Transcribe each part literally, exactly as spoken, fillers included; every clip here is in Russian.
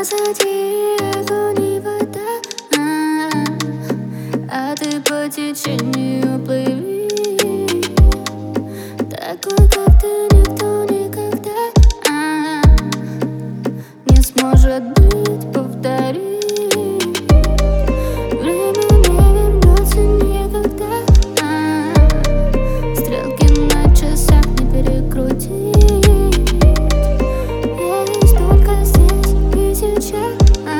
позади огонь и вода, а, а ты по течению плыви. Такой, как ты, никто никогда а, не сможет быть, повтори. Время не вернется никогда, а, стрелки на часах не перекрутить. Есть только здесь и сейчас,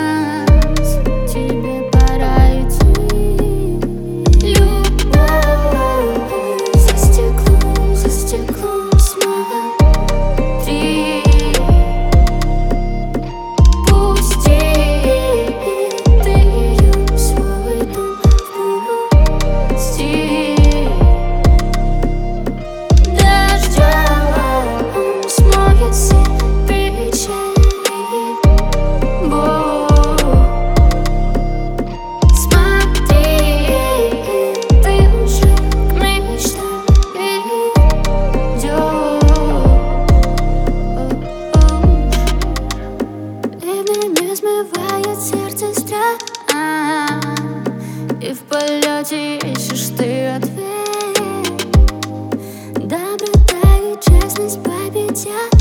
тебе пора идти. Любовь за стеклом, за стеклом смотри. Пусти ты ее в свой дом, впусти. Дождем смоет все печали, боль. Смотри, ты уже к мечтам идешь. Время не смывает сердце страх, и в полете ищешь ты ответ. Доброта и честность победят,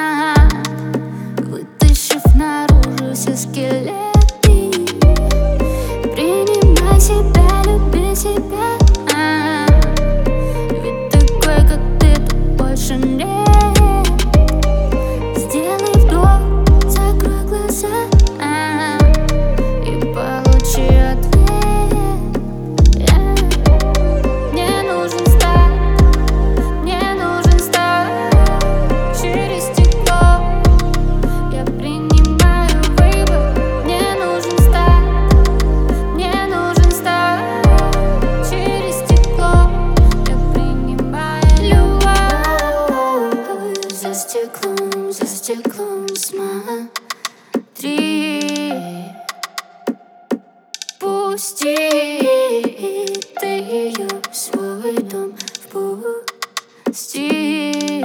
вытащив наружу все скелеты. Принимай себя, люби себя, ведь такой, как ты, тут больше нет. Сделай вдох, закрой глаза и получи ответ. Мне нужен старт, мне нужен старт. Через стекло я принимаю выбор. Мне нужен старт, мне нужен старт. Через стекло я принимаю любовь. За стеклом, за стеклом смотри. Пусти ты ее в свой дом, впусти.